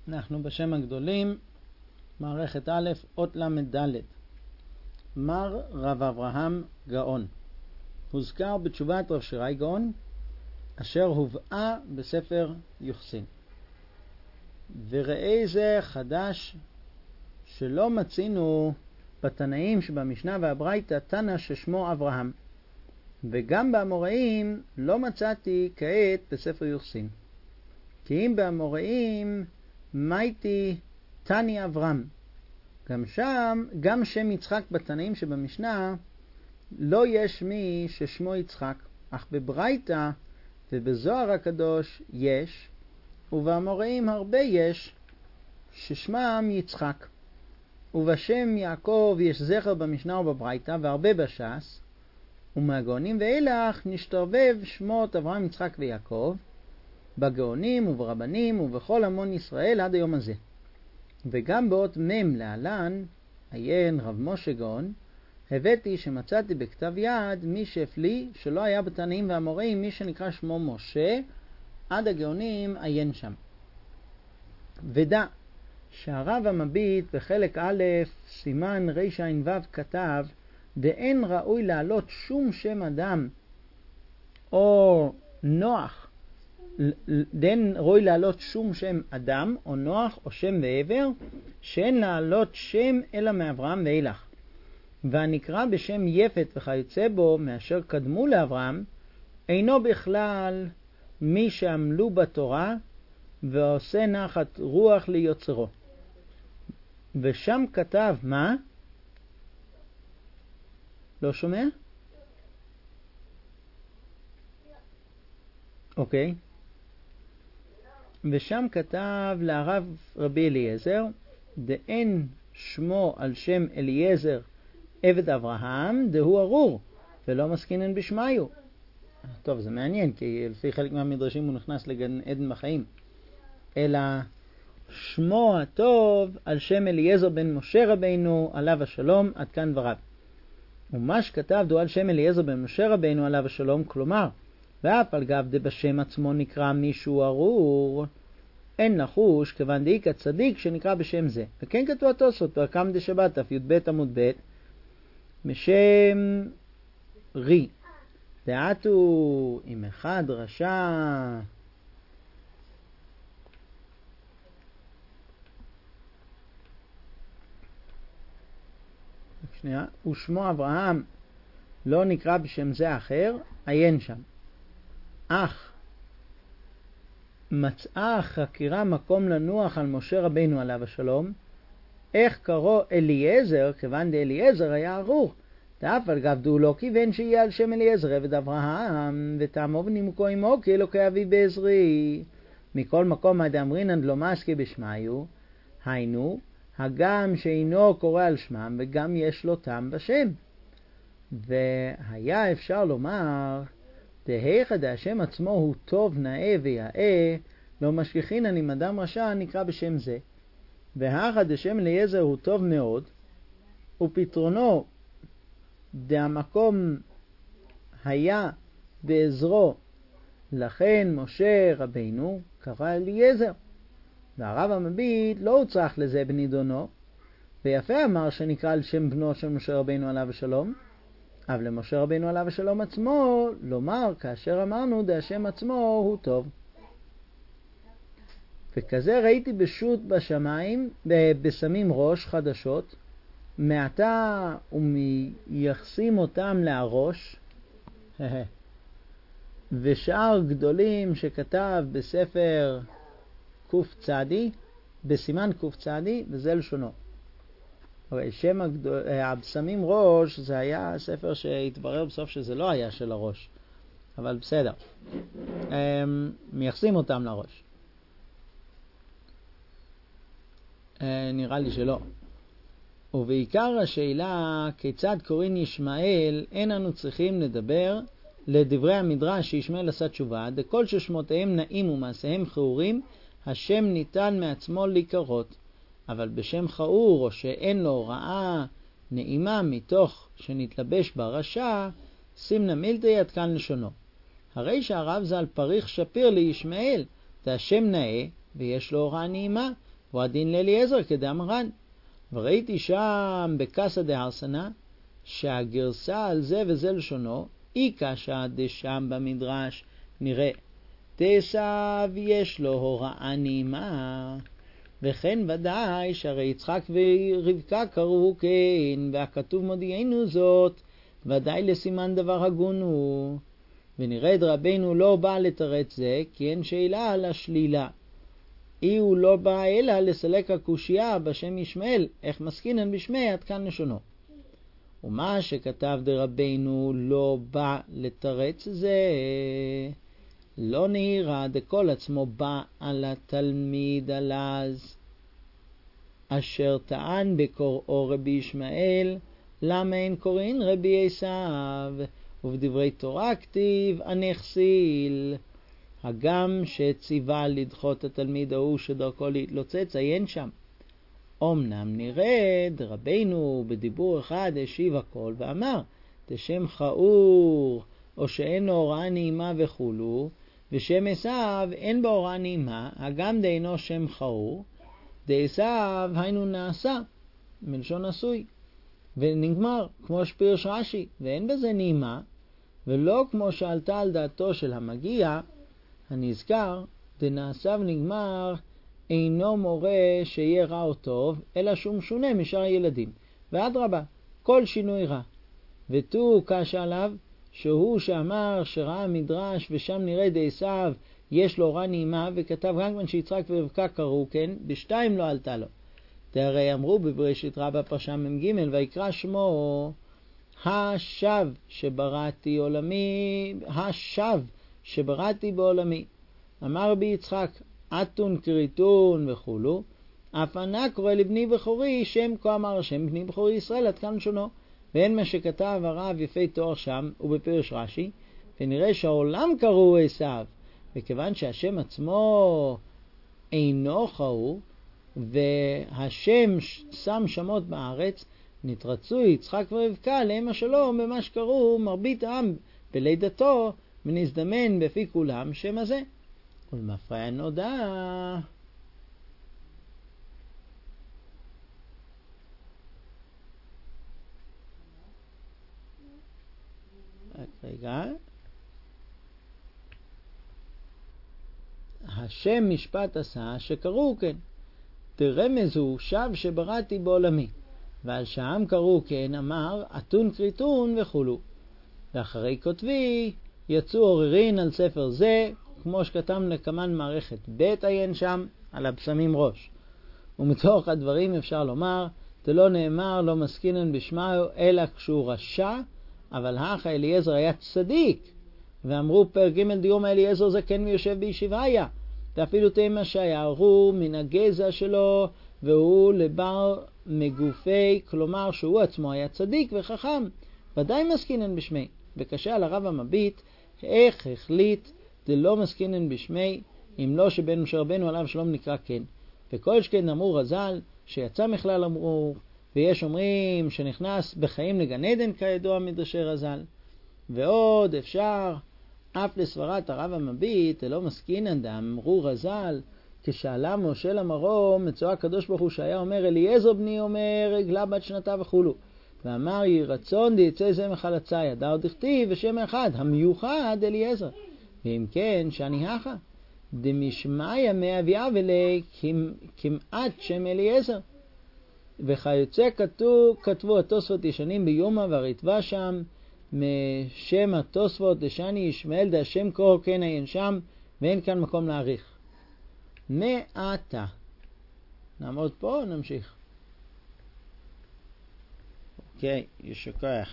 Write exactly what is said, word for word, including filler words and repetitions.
אנחנו בשם הגדולים, מערכת א', אות למד ד'. מר רב אברהם גאון. הוזכר בתשובת רב שירי גאון, אשר הובאה בספר יוחסין. וראה זה חדש שלא מצינו בתנאים שבמשנה והברייתא תנא ששמו אברהם, וגם באמוראים לא מצאתי כעת בספר יוחסין. כי אם באמוראים מייתי תני אברהם, גם שם, גם שם יצחק בתנאים שבמשנה לא יש מי ששמו יצחק, אך בברייתא ובזוהר הקדוש יש, ובאמוראים הרבה יש ששמם יצחק. ובשם יעקב יש זכר במשנה ובברייתא והרבה בש"ס, ומהגאונים ואילך נשתרבב שמות אברהם, יצחק ויעקב בגאונים וברבנים ובכל המון ישראל עד היום הזה. וגם באות מם להלן, עיין רב משה גאון, הבאתי שמצאתי בכתב יד מי שהפליא שלא היה בתנאים והאמוראים מי שנקרא שמו משה, עד הגאונים עיין שם. ודע שהרב המביט בחלק א' סימן רע"ו כתב, דאין ראוי להעלות שום שם אדם או נוח, דאין ראוי להעלות שום שם אדם או נוח או שם ועבר, שאין להעלות שם אלא מאברהם ואילך. והנקרא בשם יפת וכיוצא בו מאשר קדמו לאברהם, אינו בכלל מי שעמלו בתורה ועושה נחת רוח ליוצרו. ושם כתב, מה? לא שומע? אוקיי. ושם כתב לרב רבי אליעזר, דאין שמו על שם אליעזר עבד אברהם, דהוא ארור, ולא מסכינן בשמיו. טוב, זה מעניין, כי לפי חלק מהמדרשים הוא נכנס לגן עדן בחיים. אלא שמו הטוב על שם אליעזר בן משה רבינו עליו השלום, עד כאן דבריו. ומה שכתב דו על שם אליעזר בן משה רבינו עליו השלום, כלומר, ואף על גב דבשם עצמו נקרא מישהו ארור, אין נחוש כיוון דאיכא צדיק שנקרא בשם זה. וכן כתוב התוספות פרקם דשבת דף י"ב עמוד ב', משם רי דעתו עם אחד רשע שנייה, ושמו אברהם לא נקרא בשם זה אחר, עיין שם. אך מצאה חקירה מקום לנוח על משה רבינו עליו השלום, איך קראו אליעזר, כיוון דאליעזר היה ארור, דאף על גב דו לא כיוון שיהיה על שם אליעזר עבד אברהם, וטעמו ונימוקו עמו כי אלוקי אבי בעזרי. מכל מקום עד אמרינן לא מסקי בשמיו, היינו הגם שאינו קורא על שמם וגם יש לו טעם בשם. והיה אפשר לומר, דהיכא דהשם עצמו הוא טוב נאה ויאה, לא משגיחינן אם אדם רשע נקרא בשם זה. והכא דשם אליעזר הוא טוב מאוד, ופתרונו דהמקום היה בעזרו, לכן משה רבינו קרא אליעזר. והרב המביט לא הוצרח לזה בנידונו, ויפה אמר שנקרא על שם בנו של משה רבינו עליו השלום, אבל למשה רבינו עליו השלום עצמו לומר כאשר אמרנו דהשם עצמו הוא טוב. וכזה ראיתי בשו"ת בשמיים בשמים ראש חדשות, מעתה ומייחסים אותם להראש, ושאר גדולים שכתב בספר קוף צדי, בסימן קוף צדי, וזה לשונו. אבל שם הגדול, הבשמים ראש זה היה ספר שהתברר בסוף שזה לא היה של הראש, אבל בסדר, הם מייחסים אותם לראש. נראה לי שלא. ובעיקר השאלה כיצד קוראים ישמעאל, אין אנו צריכים לדבר לדברי המדרש שישמעאל עשה תשובה, דכל ששמותיהם נעים ומעשיהם חאורים, השם ניתן מעצמו להיקרות. אבל בשם חאור או שאין לו הוראה נעימה מתוך שנתלבש ברשע, סימנה מילתא עד כאן לשונו. הרי שהרב ז"ל פריך שפיר לישמעאל, זה השם נאה ויש לו הוראה נעימה, הוא הדין לאליעזר כדאמרן. וראיתי שם בקסא דהרסנא שהגרסה על זה וזה לשונו, אי קשא דשם במדרש נראה דעשיו יש לו הוראה נעימה, וכן ודאי שהרי יצחק ורבקה קראו כן, והכתוב מודיענו זאת, ודאי לסימן דבר הגון הוא. ונרד רבנו לא בא לתרץ זה, כי אין שאלה על השלילה. אי הוא לא בא אלא לסלק הקושייה בשם ישמעאל, איך מסכינן בשמי עד כאן לשונו. ומה שכתב דרבנו לא בא לתרץ זה, לא נהירה דכל עצמו בא על התלמיד עלז, אשר טען בקוראו רבי ישמעאל, למה אין קוראין רבי עשיו, ובדברי תורה כתיב הנחסיל, הגם שציווה לדחות התלמיד ההוא שדרכו להתלוצץ, עיין שם. אמנם נרד רבנו בדיבור אחד השיב הכל ואמר, תשם חאור, או שאין לו הוראה נעימה וכולו, ושם עשיו אין בו הוראה נעימה, הגם דאינו שם חאור, דעשיו היינו נעשה, מלשון עשוי. ונגמר, כמו שפירש רש"י, ואין בזה נעימה, ולא כמו שעלתה על דעתו של המגיע, הנזכר, דנעשה ונגמר, אינו מורה שיהיה רע או טוב, אלא שהוא משונה משאר ילדים. ואדרבה, כל שינוי רע. ותו קש עליו, שהוא שאמר שראה המדרש ושם נראה דעשיו יש לו רע נעימה, וכתב גם שיצחק ורבקה קראו כן, בשתיים לא עלתה לו. תראי אמרו בבראשית רבה פרשה מ"ג, ויקרא שמו השב שבראתי עולמי, השב שבראתי בעולמי. אמר בי יצחק, אתון קריטון וכולו, אף ענה קורא לבני בכורי שם כה אמר השם בני בכורי ישראל, עד כאן שונו. ואין מה שכתב הרב יפי תואר שם ובפירוש רש"י, ונראה שהעולם קראו עשיו, וכיוון שהשם עצמו אינו חאור, והשם שם שמות בארץ, נתרצו יצחק ורבקה עליהם השלום במה שקראו מרבית העם בלידתו, ונזדמן בפי כולם שם הזה. ולמפרע נודע. רגע. השם משפט עשה שקראו כן. תרמז הוא שב שבראתי בעולמי. ועל שהעם קראו כן אמר אתון קריטון וכולו. ואחרי כותבי יצאו עוררין על ספר זה, כמו שכתב לקמן מערכת בית עיין שם על הבשמים ראש. ומתוך הדברים אפשר לומר, זה לא נאמר לא מסכינן בשמעו אלא כשהוא רשע, אבל האח אליעזר היה צדיק. ואמרו פרק ג' דיום אליעזר זה כן מיושב בישיביה. ואפילו תימה שהיערו מן הגזע שלו, והוא לבר מגופי, כלומר שהוא עצמו היה צדיק וחכם, ודאי מסכינן בשמי. וקשה על הרב המביט, איך החליט דלא מסכינן בשמי, אם לא שבן משה רבנו עליו שלום נקרא כן. וכל שכן אמרו רז"ל, שיצא מכלל אמרו, ויש אומרים שנכנס בחיים לגן עדן כידוע מדרשי רז"ל. ועוד אפשר, אף לסברת הרב המביט, דלא מסכינן דאמרו רז"ל, כשאלה משה למרום, מצוא הקדוש ברוך הוא שהיה אומר, אליעזר בני אומר, רגלה בת שנתה וכולו. ואמר, יהי רצון דיצא זה מחלצה, ידע עוד הכתיב ושם אחד, המיוחד אליעזר. ואם כן, שאני הכה, דמשמע ימי אביה ולי, כמעט שם אליעזר. וכיוצא כתוב, כתבו התוספות ישנים ביומא והריטב"א שם, משם התוספות דשני ישמעאל דה השם קרוא כן עיין שם, ואין כאן מקום להאריך. מעתה. נעמוד פה, נמשיך. אוקיי, יישר כוח.